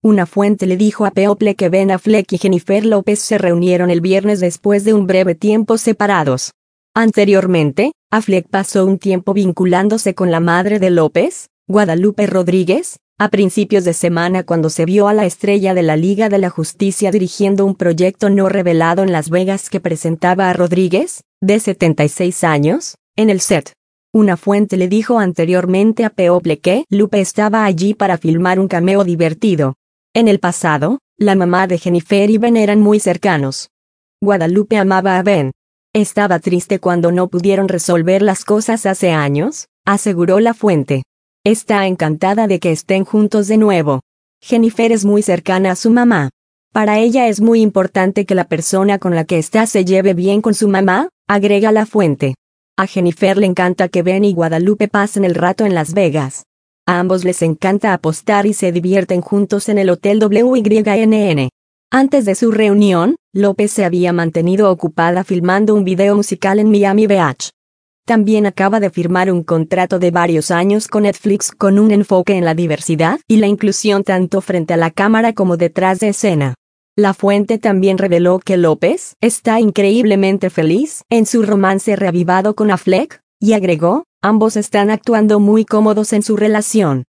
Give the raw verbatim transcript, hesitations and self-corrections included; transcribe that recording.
Una fuente le dijo a People que Ben Affleck y Jennifer López se reunieron el viernes después de un breve tiempo separados. Anteriormente, Affleck pasó un tiempo vinculándose con la madre de López, Guadalupe Rodríguez, a principios de semana cuando se vio a la estrella de la Liga de la Justicia dirigiendo un proyecto no revelado en Las Vegas que presentaba a Rodríguez, de setenta y seis años, en el set. Una fuente le dijo anteriormente a People que Lupe estaba allí para filmar un cameo divertido. En el pasado, la mamá de Jennifer y Ben eran muy cercanos. Guadalupe amaba a Ben. Estaba triste cuando no pudieron resolver las cosas hace años, aseguró la fuente. Está encantada de que estén juntos de nuevo. Jennifer es muy cercana a su mamá. Para ella es muy importante que la persona con la que está se lleve bien con su mamá, agrega la fuente. A Jennifer le encanta que Ben y Guadalupe pasen el rato en Las Vegas. A ambos les encanta apostar y se divierten juntos en el Hotel W Y N N. Antes de su reunión, López se había mantenido ocupada filmando un video musical en Miami Beach. También acaba de firmar un contrato de varios años con Netflix con un enfoque en la diversidad y la inclusión tanto frente a la cámara como detrás de escena. La fuente también reveló que López está increíblemente feliz en su romance reavivado con Affleck, y agregó, ambos están actuando muy cómodos en su relación.